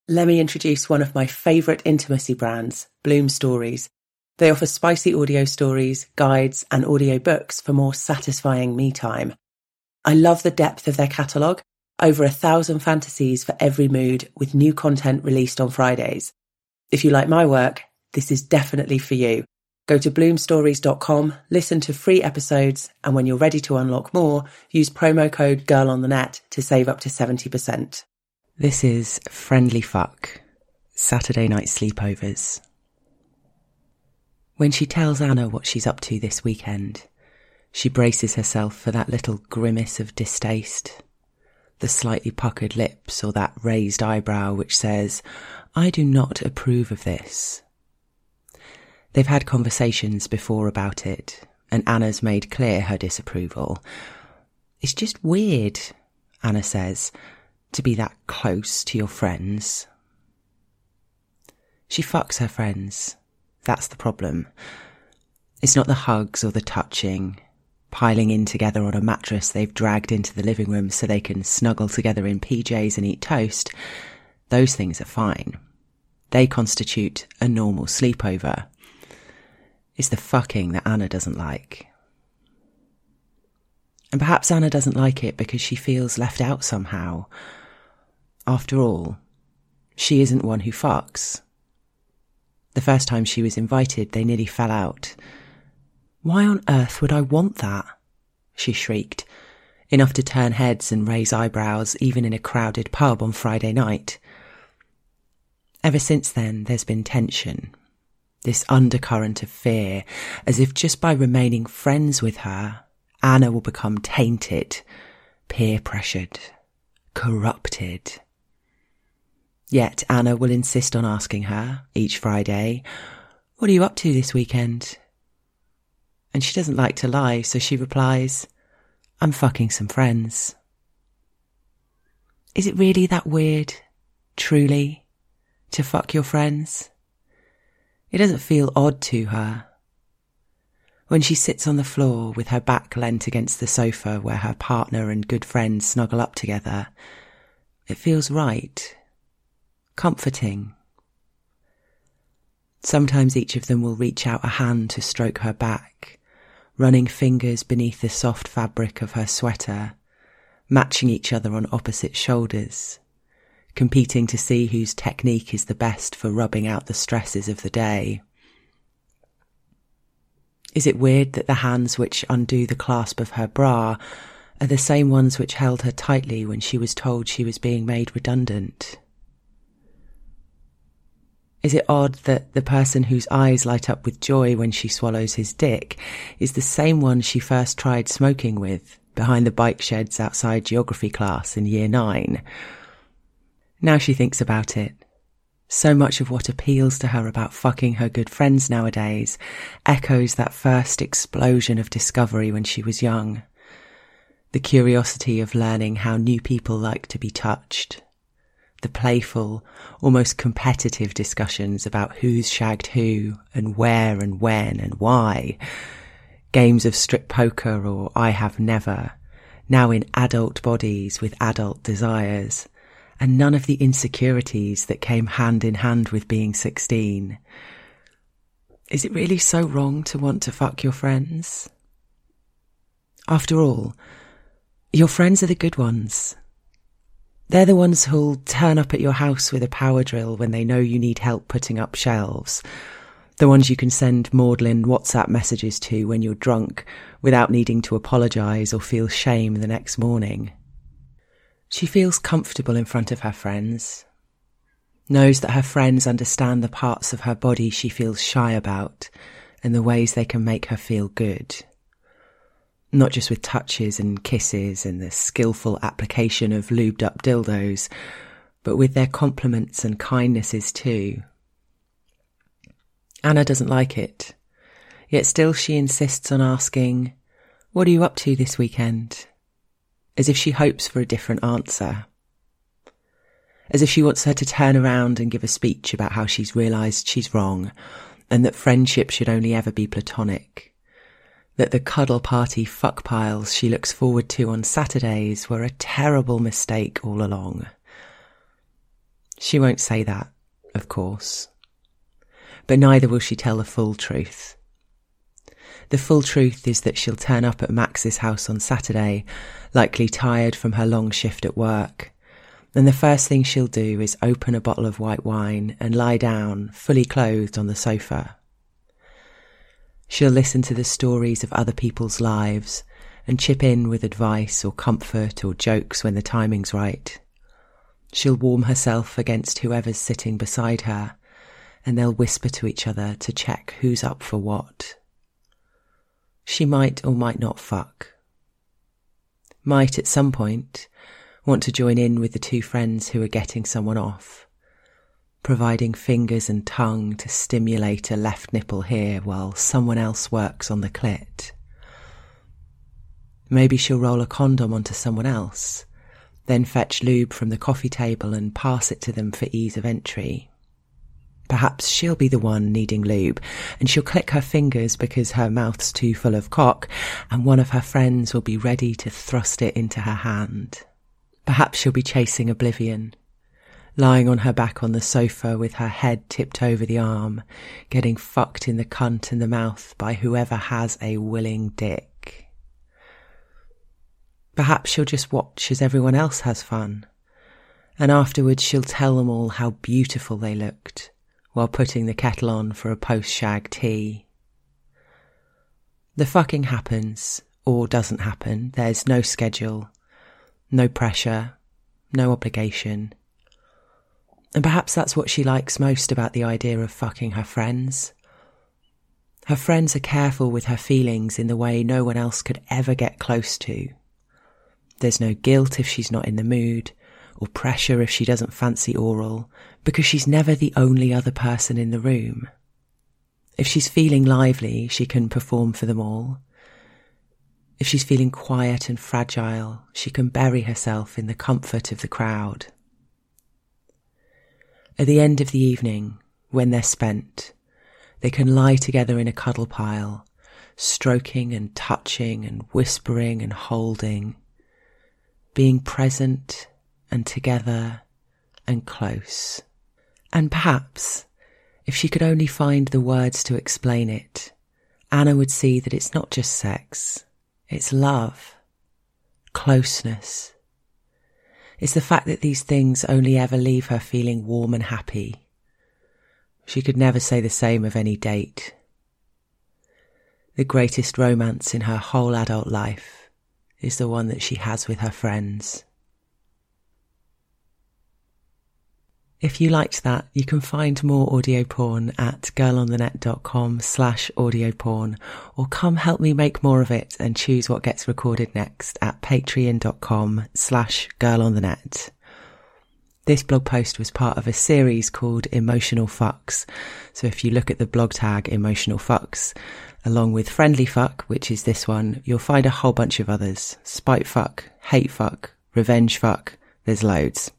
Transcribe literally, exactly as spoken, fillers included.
Let me introduce one of my favourite intimacy brands, Bloom Stories. They offer spicy audio stories, guides, and audio books for more satisfying me time. I love the depth of their catalogue, over a thousand fantasies for every mood, with new content released on Fridays. If you like my work, this is definitely for you. Go to bloom stories dot com, listen to free episodes, and when you're ready to unlock more, use promo code GIRLONTHENET to save up to seventy percent. This is Friendly Fuck, Saturday Night Sleepovers. When she tells Anna what she's up to this weekend, she braces herself for that little grimace of distaste, the slightly puckered lips or that raised eyebrow which says, "I do not approve of this." They've had conversations before about it, and Anna's made clear her disapproval. "It's just weird," Anna says, "to be that close to your friends." She fucks her friends. That's the problem. It's not the hugs or the touching, piling in together on a mattress they've dragged into the living room so they can snuggle together in P Js and eat toast. Those things are fine. They constitute a normal sleepover. It's the fucking that Anna doesn't like. And perhaps Anna doesn't like it because she feels left out somehow. After all, she isn't one who fucks. The first time she was invited, they nearly fell out. "Why on earth would I want that?" she shrieked, enough to turn heads and raise eyebrows even in a crowded pub on Friday night. Ever since then, there's been tension, this undercurrent of fear, as if just by remaining friends with her, Anna will become tainted, peer-pressured, corrupted. Yet Anna will insist on asking her, each Friday, "What are you up to this weekend?" And she doesn't like to lie, so she replies, "I'm fucking some friends." Is it really that weird, truly, to fuck your friends? It doesn't feel odd to her. When she sits on the floor with her back leant against the sofa where her partner and good friends snuggle up together, it feels right. Comforting. Sometimes each of them will reach out a hand to stroke her back, running fingers beneath the soft fabric of her sweater, matching each other on opposite shoulders, competing to see whose technique is the best for rubbing out the stresses of the day. Is it weird that the hands which undo the clasp of her bra are the same ones which held her tightly when she was told she was being made redundant? Is it odd that the person whose eyes light up with joy when she swallows his dick is the same one she first tried smoking with behind the bike sheds outside geography class in year nine? Now she thinks about it. So much of what appeals to her about fucking her good friends nowadays echoes that first explosion of discovery when she was young. The curiosity of learning how new people like to be touched. The playful, almost competitive discussions about who's shagged who and where and when and why. Games of strip poker or I have never, now in adult bodies with adult desires, and none of the insecurities that came hand in hand with being sixteen. Is it really so wrong to want to fuck your friends? After all, your friends are the good ones. They're the ones who'll turn up at your house with a power drill when they know you need help putting up shelves. The ones you can send maudlin WhatsApp messages to when you're drunk without needing to apologise or feel shame the next morning. She feels comfortable in front of her friends, knows that her friends understand the parts of her body she feels shy about and the ways they can make her feel good. Not just with touches and kisses and the skillful application of lubed up dildos, but with their compliments and kindnesses too. Anna doesn't like it, yet still she insists on asking, "What are you up to this weekend?" As if she hopes for a different answer. As if she wants her to turn around and give a speech about how she's realised she's wrong and that friendship should only ever be platonic. That the cuddle party fuck piles she looks forward to on Saturdays were a terrible mistake all along. She won't say that, of course. But neither will she tell the full truth. The full truth is that she'll turn up at Max's house on Saturday, likely tired from her long shift at work, and the first thing she'll do is open a bottle of white wine and lie down, fully clothed, on the sofa. She'll listen to the stories of other people's lives and chip in with advice or comfort or jokes when the timing's right. She'll warm herself against whoever's sitting beside her, and they'll whisper to each other to check who's up for what. She might or might not fuck. Might, at some point, want to join in with the two friends who are getting someone off, providing fingers and tongue to stimulate a left nipple here while someone else works on the clit. Maybe she'll roll a condom onto someone else, then fetch lube from the coffee table and pass it to them for ease of entry. Perhaps she'll be the one needing lube, and she'll click her fingers because her mouth's too full of cock, and one of her friends will be ready to thrust it into her hand. Perhaps she'll be chasing oblivion, lying on her back on the sofa with her head tipped over the arm, getting fucked in the cunt and the mouth by whoever has a willing dick. Perhaps she'll just watch as everyone else has fun, and afterwards she'll tell them all how beautiful they looked, while putting the kettle on for a post-shag tea. The fucking happens, or doesn't happen. There's no schedule, no pressure, no obligation. And perhaps that's what she likes most about the idea of fucking her friends. Her friends are careful with her feelings in the way no one else could ever get close to. There's no guilt if she's not in the mood, or pressure if she doesn't fancy oral, because she's never the only other person in the room. If she's feeling lively, she can perform for them all. If she's feeling quiet and fragile, she can bury herself in the comfort of the crowd. At the end of the evening, when they're spent, they can lie together in a cuddle pile, stroking and touching and whispering and holding, being present and together and close. And perhaps, if she could only find the words to explain it, Anna would see that it's not just sex, it's love, closeness. It's the fact that these things only ever leave her feeling warm and happy. She could never say the same of any date. The greatest romance in her whole adult life is the one that she has with her friends. If you liked that, you can find more audio porn at girlonthenet.com slash audio porn, or come help me make more of it and choose what gets recorded next at patreon.com slash girlonthenet. This blog post was part of a series called Emotional Fucks. So if you look at the blog tag Emotional Fucks, along with Friendly Fuck, which is this one, you'll find a whole bunch of others. Spite Fuck, Hate Fuck, Revenge Fuck, there's loads.